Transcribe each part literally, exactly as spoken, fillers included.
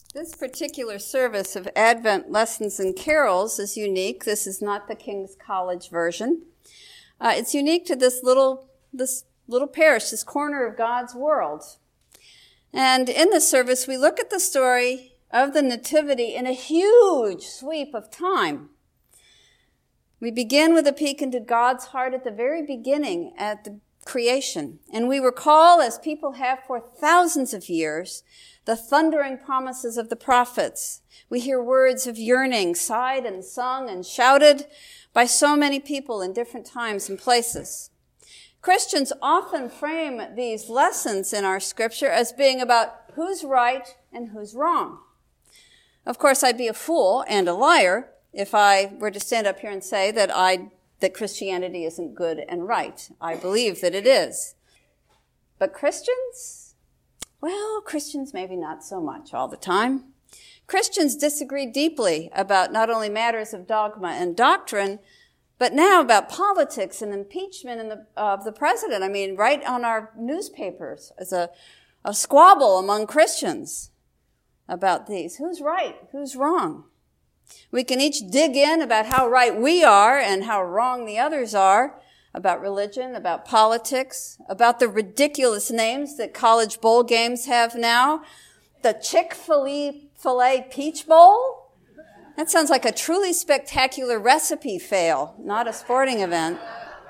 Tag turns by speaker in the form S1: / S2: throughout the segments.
S1: This particular service of Advent Lessons and Carols is unique. This is not the King's College version. Uh, it's unique to this little, this little parish, this corner of God's world. And in this service, we look at the story of the Nativity in a huge sweep of time. We begin with a peek into God's heart at the very beginning, at the creation. And we recall, as people have for thousands of years, the thundering promises of the prophets. We hear words of yearning, sighed and sung and shouted by so many people in different times and places. Christians often frame these lessons in our scripture as being about who's right and who's wrong. Of course, I'd be a fool and a liar if I were to stand up here and say that I that Christianity isn't good and right. I believe that it is. But Christians? Well, Christians maybe not so much all the time. Christians disagree deeply about not only matters of dogma and doctrine, but now about politics and impeachment and the, uh, of the president. I mean, right on our newspapers as a, a squabble among Christians about these. Who's right? Who's wrong? We can each dig in about how right we are and how wrong the others are, about religion, about politics, about the ridiculous names that college bowl games have now. The Chick-fil-A Peach Bowl? That sounds like a truly spectacular recipe fail, not a sporting event.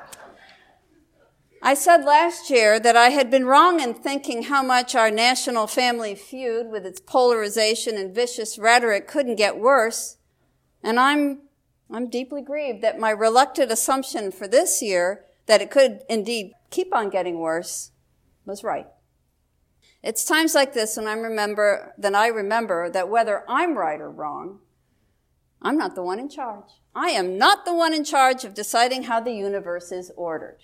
S1: I said last year that I had been wrong in thinking how much our national family feud with its polarization and vicious rhetoric couldn't get worse. And I'm, I'm deeply grieved that my reluctant assumption for this year that it could indeed keep on getting worse was right. It's times like this when I remember, then I remember that whether I'm right or wrong, I'm not the one in charge. I am not the one in charge of deciding how the universe is ordered.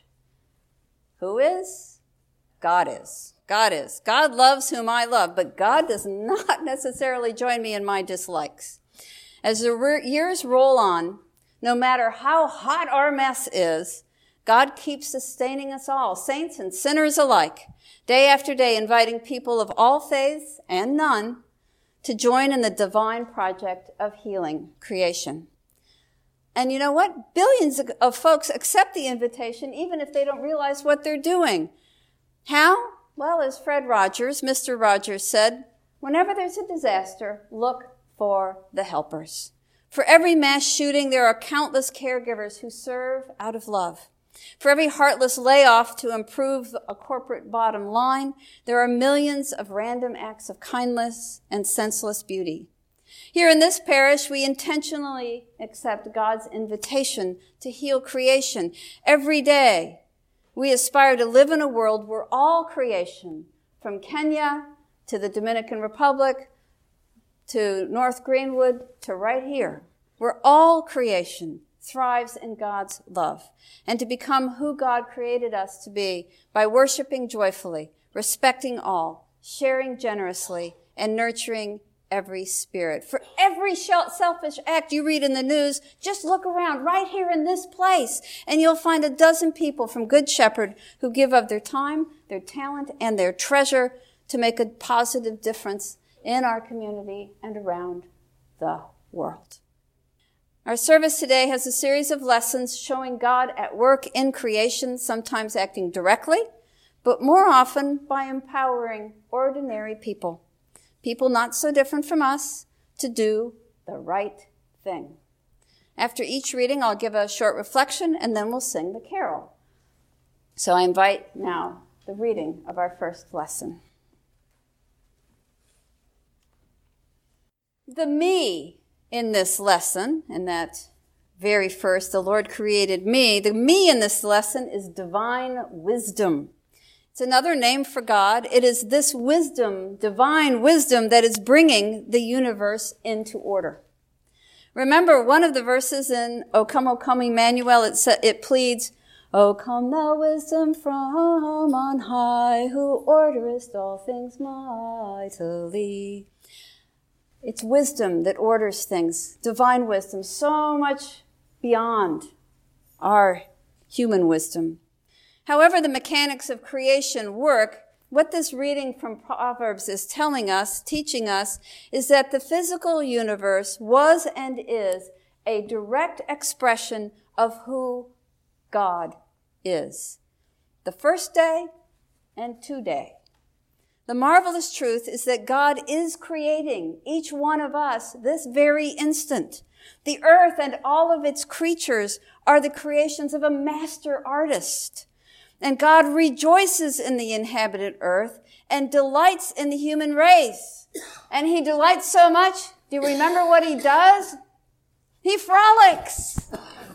S1: Who is? God is. God is. God loves whom I love, but God does not necessarily join me in my dislikes. As the re- years roll on, no matter how hot our mess is, God keeps sustaining us all, saints and sinners alike, day after day inviting people of all faiths and none to join in the divine project of healing creation. And you know what? Billions of folks accept the invitation even if they don't realize what they're doing. How? Well, as Fred Rogers, Mister Rogers said, whenever there's a disaster, look for the helpers. For every mass shooting, there are countless caregivers who serve out of love. For every heartless layoff to improve a corporate bottom line, there are millions of random acts of kindness and senseless beauty. Here in this parish, we intentionally accept God's invitation to heal creation. Every day, we aspire to live in a world where all creation, from Kenya to the Dominican Republic, to North Greenwood, to right here, where all creation thrives in God's love, and to become who God created us to be by worshiping joyfully, respecting all, sharing generously, and nurturing every spirit. For every selfish act you read in the news, just look around right here in this place, and you'll find a dozen people from Good Shepherd who give of their time, their talent, and their treasure to make a positive difference in our community and around the world. Our service today has a series of lessons showing God at work in creation, sometimes acting directly, but more often by empowering ordinary people, people not so different from us, to do the right thing. After each reading, I'll give a short reflection, and then we'll sing the carol. So I invite now the reading of our first lesson. The me in this lesson, in that very first, the Lord created me, the me in this lesson is divine wisdom. It's another name for God. It is this wisdom, divine wisdom, that is bringing the universe into order. Remember, one of the verses in O Come, O Come, Emmanuel, it, sa- it pleads, O come thou wisdom from on high, who orderest all things mightily. It's wisdom that orders things, divine wisdom, so much beyond our human wisdom. However the mechanics of creation work, what this reading from Proverbs is telling us, teaching us, is that the physical universe was and is a direct expression of who God is. The first day and today. The marvelous truth is that God is creating each one of us this very instant. The earth and all of its creatures are the creations of a master artist. And God rejoices in the inhabited earth and delights in the human race. And he delights so much, do you remember what he does? He frolics.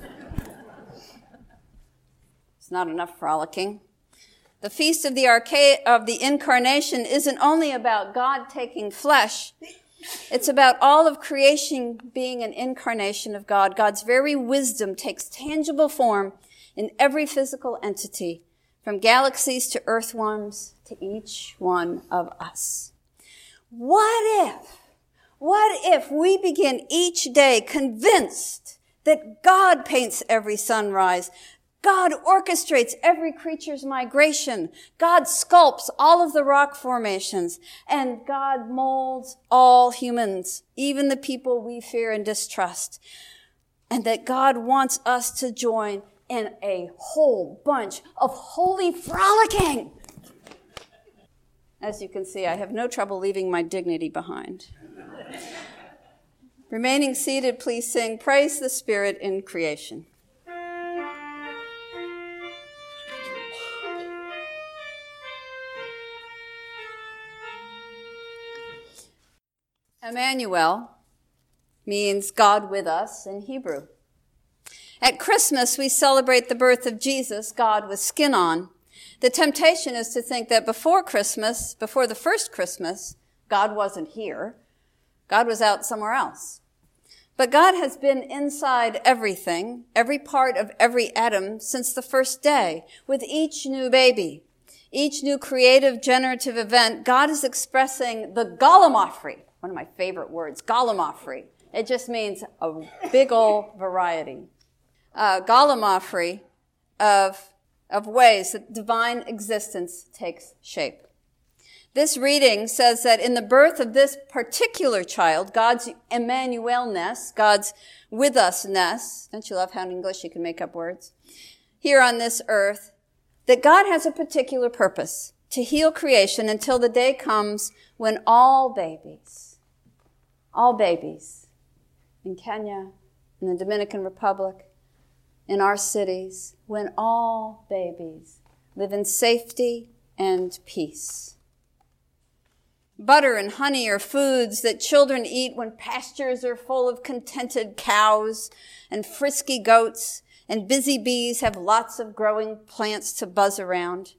S1: It's not enough frolicking. The Feast of the, Arca- of the Incarnation isn't only about God taking flesh. It's about all of creation being an incarnation of God. God's very wisdom takes tangible form in every physical entity, from galaxies to earthworms to each one of us. What if, what if we begin each day convinced that God paints every sunrise, God orchestrates every creature's migration. God sculpts all of the rock formations. And God molds all humans, even the people we fear and distrust. And that God wants us to join in a whole bunch of holy frolicking. As you can see, I have no trouble leaving my dignity behind. Remaining seated, please sing Praise the Spirit in Creation. Emmanuel means God with us in Hebrew. At Christmas, we celebrate the birth of Jesus, God with skin on. The temptation is to think that before Christmas, before the first Christmas, God wasn't here. God was out somewhere else. But God has been inside everything, every part of every atom since the first day, with each new baby. Each new creative, generative event, God is expressing the gallimaufry. One of my favorite words, gallimaufry. It just means a big old variety. Uh, gallimaufry of, of ways that divine existence takes shape. This reading says that in the birth of this particular child, God's Emmanuelness, God's with usness, don't you love how in English you can make up words? Here on this earth, that God has a particular purpose, to heal creation until the day comes when all babies, all babies in Kenya, in the Dominican Republic, in our cities, when all babies live in safety and peace. Butter and honey are foods that children eat when pastures are full of contented cows and frisky goats, and busy bees have lots of growing plants to buzz around.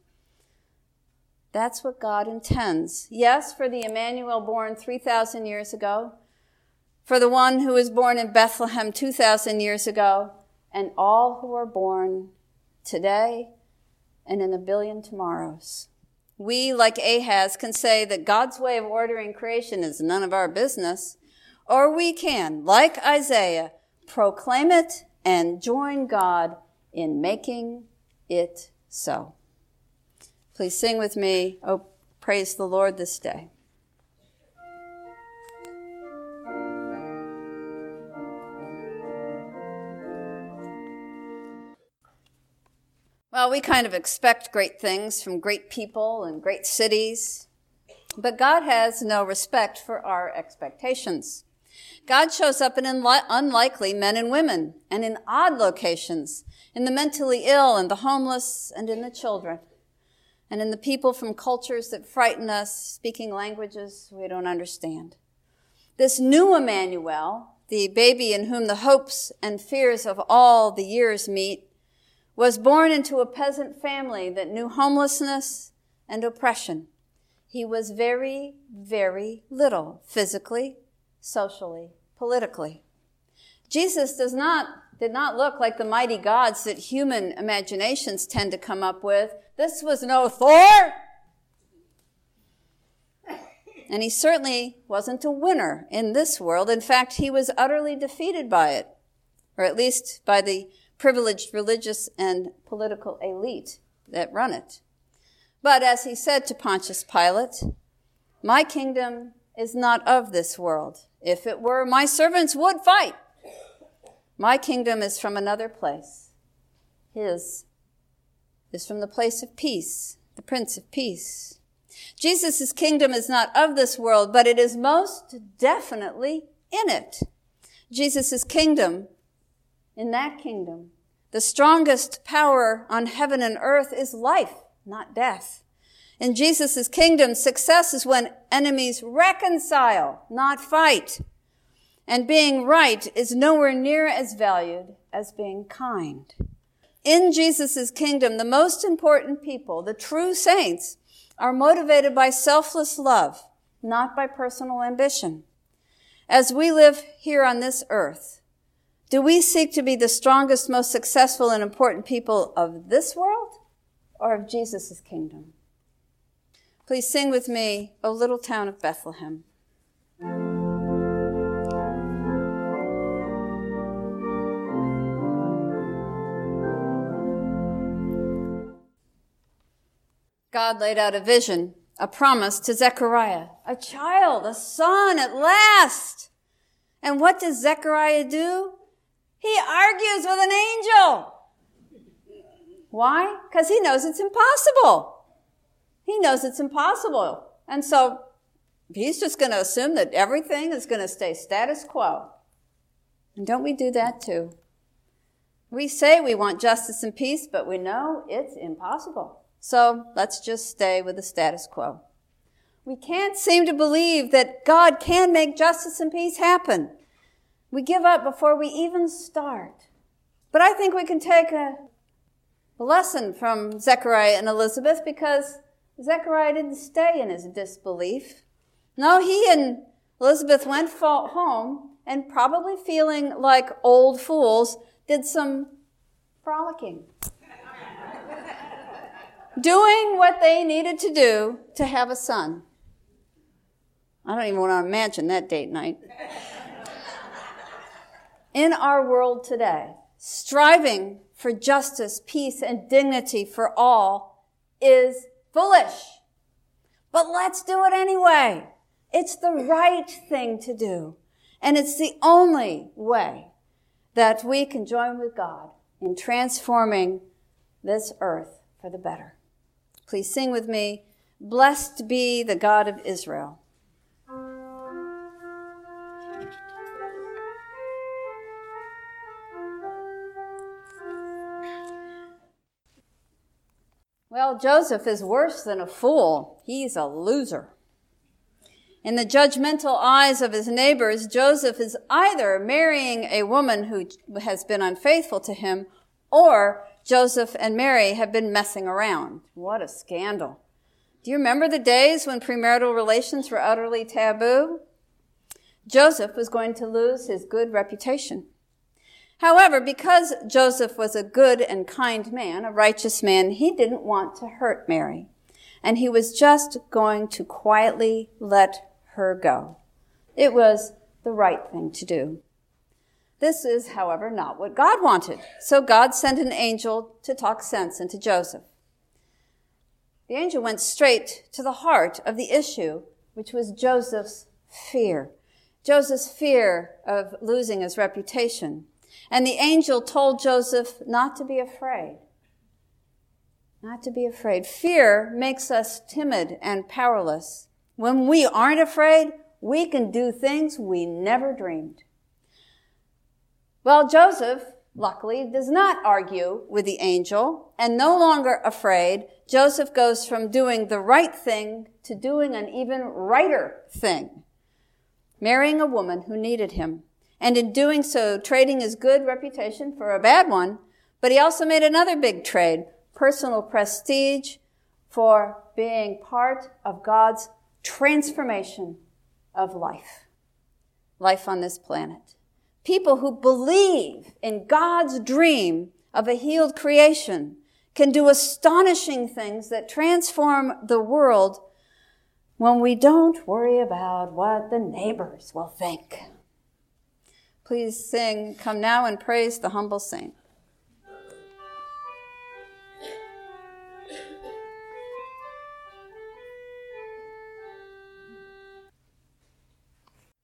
S1: That's what God intends. Yes, for the Emmanuel born three thousand years ago, for the one who was born in Bethlehem two thousand years ago, and all who are born today and in a billion tomorrows. We, like Ahaz, can say that God's way of ordering creation is none of our business, or we can, like Isaiah, proclaim it and join God in making it so. Please sing with me, "Oh, praise the Lord this day." Well, we kind of expect great things from great people and great cities, but God has no respect for our expectations. God shows up in unli- unlikely men and women, and in odd locations, in the mentally ill and the homeless and in the children, and in the people from cultures that frighten us, speaking languages we don't understand. This new Emmanuel, the baby in whom the hopes and fears of all the years meet, was born into a peasant family that knew homelessness and oppression. He was very, very little, physically, socially, politically. Jesus does not, did not look like the mighty gods that human imaginations tend to come up with. This was no Thor. And he certainly wasn't a winner in this world. In fact, he was utterly defeated by it, or at least by the privileged religious and political elite that run it. But as he said to Pontius Pilate, my kingdom is not of this world. If it were, my servants would fight. My kingdom is from another place. His is from the place of peace, the Prince of Peace. Jesus' kingdom is not of this world, but it is most definitely in it. Jesus' kingdom, in that kingdom, the strongest power on heaven and earth is life, not death. In Jesus' kingdom, success is when enemies reconcile, not fight. And being right is nowhere near as valued as being kind. In Jesus' kingdom, the most important people, the true saints, are motivated by selfless love, not by personal ambition. As we live here on this earth, do we seek to be the strongest, most successful, and important people of this world or of Jesus' kingdom? Please sing with me, O Little Town of Bethlehem. God laid out a vision, a promise to Zechariah, a child, a son at last. And what does Zechariah do? He argues with an angel. Why? Because he knows it's impossible. He knows it's impossible. And so he's just going to assume that everything is going to stay status quo. And don't we do that too? We say we want justice and peace, but we know it's impossible. So let's just stay with the status quo. We can't seem to believe that God can make justice and peace happen. We give up before we even start. But I think we can take a, a lesson from Zechariah and Elizabeth, because Zechariah didn't stay in his disbelief. No, he and Elizabeth went home and, probably feeling like old fools, did some frolicking. Doing what they needed to do to have a son. I don't even want to imagine that date night. In our world today, striving for justice, peace, and dignity for all is foolish. But let's do it anyway. It's the right thing to do. And it's the only way that we can join with God in transforming this earth for the better. Please sing with me, Blessed be the God of Israel. Well, Joseph is worse than a fool. He's a loser. In the judgmental eyes of his neighbors, Joseph is either marrying a woman who has been unfaithful to him, or Joseph and Mary have been messing around. What a scandal. Do you remember the days when premarital relations were utterly taboo? Joseph was going to lose his good reputation. However, because Joseph was a good and kind man, a righteous man, he didn't want to hurt Mary. And he was just going to quietly let her go. It was the right thing to do. This is, however, not what God wanted. So God sent an angel to talk sense into Joseph. The angel went straight to the heart of the issue, which was Joseph's fear. Joseph's fear of losing his reputation. And the angel told Joseph not to be afraid. Not to be afraid. Fear makes us timid and powerless. When we aren't afraid, we can do things we never dreamed. Well, Joseph, luckily, does not argue with the angel, and no longer afraid, Joseph goes from doing the right thing to doing an even righter thing, marrying a woman who needed him, and in doing so, trading his good reputation for a bad one. But he also made another big trade, personal prestige for being part of God's transformation of life, life on this planet. People who believe in God's dream of a healed creation can do astonishing things that transform the world when we don't worry about what the neighbors will think. Please sing, Come Now and Praise the Humble Saint.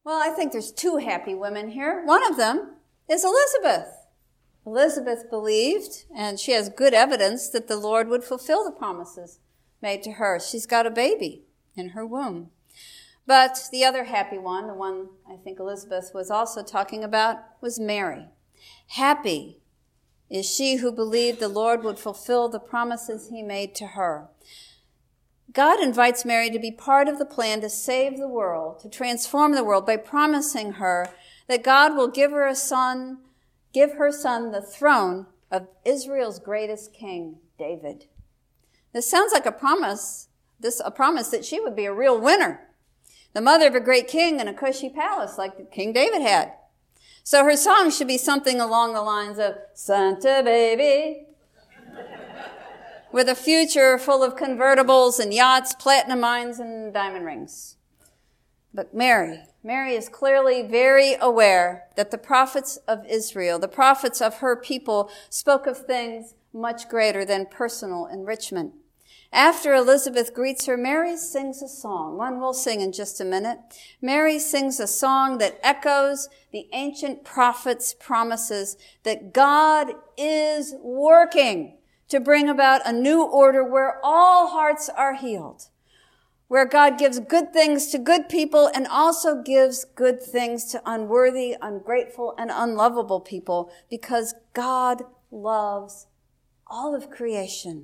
S1: Well, I think there's two happy women here. One of them is Elizabeth. Elizabeth believed, and she has good evidence that the Lord would fulfill the promises made to her. She's got a baby in her womb. But the other happy one, the one I think Elizabeth was also talking about, was Mary. Happy is she who believed the Lord would fulfill the promises he made to her. God invites Mary to be part of the plan to save the world, to transform the world by promising her that God will give her a son, give her son the throne of Israel's greatest king, David. This sounds like a promise, this a promise that she would be a real winner, the mother of a great king in a cushy palace like King David had. So her song should be something along the lines of, Santa baby, with a future full of convertibles and yachts, platinum mines, and diamond rings. But Mary, Mary is clearly very aware that the prophets of Israel, the prophets of her people, spoke of things much greater than personal enrichment. After Elizabeth greets her, Mary sings a song. One we'll sing in just a minute. Mary sings a song that echoes the ancient prophets' promises that God is working to bring about a new order where all hearts are healed, where God gives good things to good people and also gives good things to unworthy, ungrateful, and unlovable people, because God loves all of creation,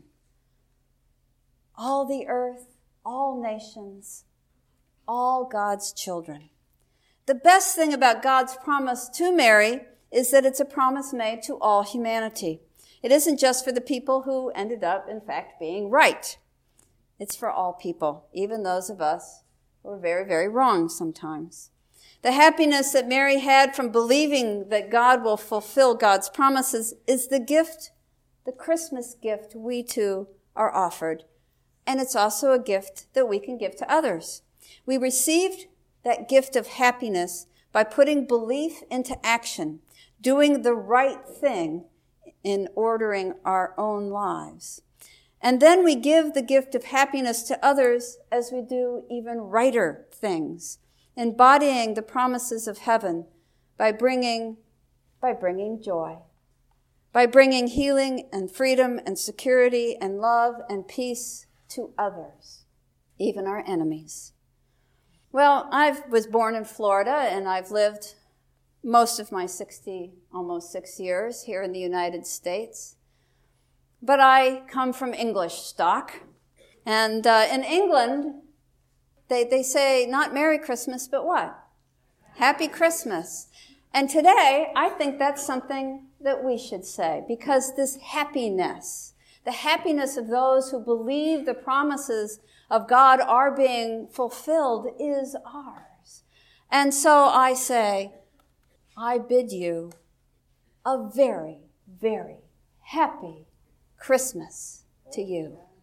S1: all the earth, all nations, all God's children. The best thing about God's promise to Mary is that it's a promise made to all humanity. It isn't just for the people who ended up, in fact, being right. It's for all people, even those of us who are very, very wrong sometimes. The happiness that Mary had from believing that God will fulfill God's promises is the gift, the Christmas gift we too are offered. And it's also a gift that we can give to others. We received that gift of happiness by putting belief into action, doing the right thing in ordering our own lives. And then we give the gift of happiness to others as we do even righter things, embodying the promises of heaven by bringing, by bringing joy, by bringing healing and freedom and security and love and peace to others, even our enemies. Well, I was born in Florida, and I've lived most of my sixty, almost six years here in the United States. But I come from English stock. And uh, in England, they, they say not Merry Christmas, but what? Happy Christmas. And today, I think that's something that we should say, because this happiness, the happiness of those who believe the promises of God are being fulfilled, is ours. And so I say, I bid you a very, very happy Christmas to you.